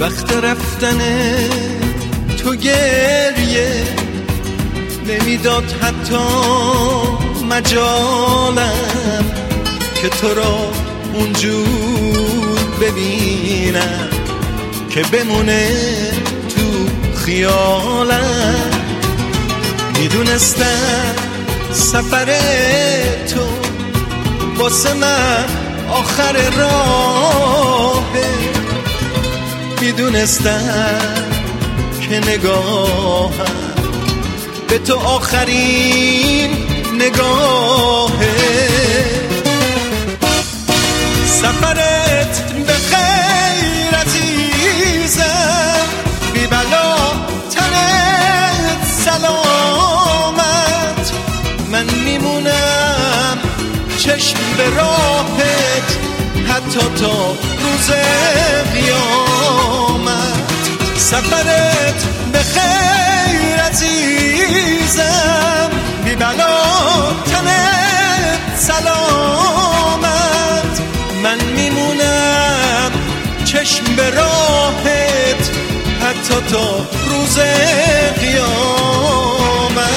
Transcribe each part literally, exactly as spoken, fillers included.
وقت رفتن تو گریه نمیداد حتی مجالم که تو را اونجور ببینم که بمونه تو خیالم. میدونستم سفر تو واسه من آخر راهه، میدونستم که نگاهم به تو آخرین نگاهه. سفرت به خیر عزیزم، بی بلا تنت سلامت، من میمونم چشم به راهت حتی تا روز قیامت. سفرت به خیر عزیزم، بی بلا تنت سلامت، من میمونم چشم به راهت حتی تا روز قیامت.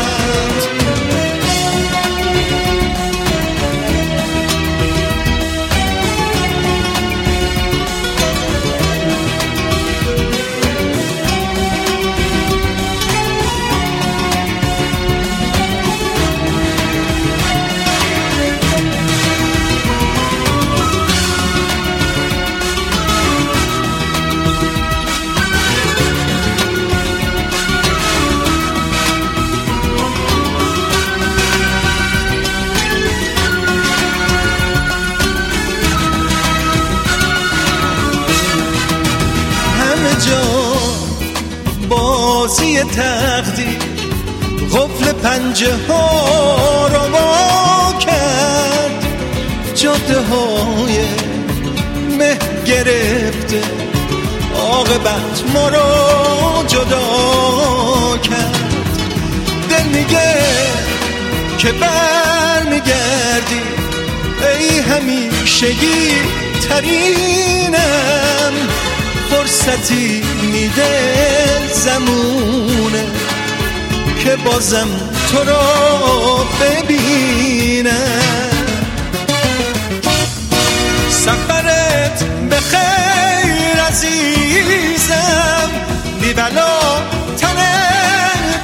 بازی تقدیر قفل پنجه ها رو وا کرد، جاده های مه گرفته عاقبت ما رو جدا کرد. دل میگه که بر میگردی ای همیشگی ترینم، فرصتی میده زمونه که بازم تو رو ببینم. سفرت به خیر عزیزم، بی بلا تنت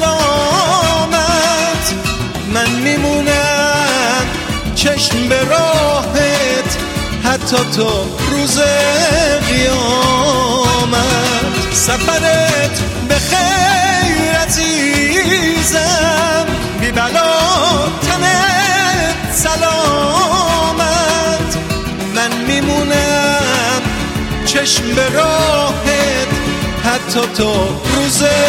سلامت، من میمونم چشم به راهت حتی تا روز قیامت. سفرت به خیر عزیزم، بی بلا تنت سلامت، من میمونم چشم به راهت حتی تا روز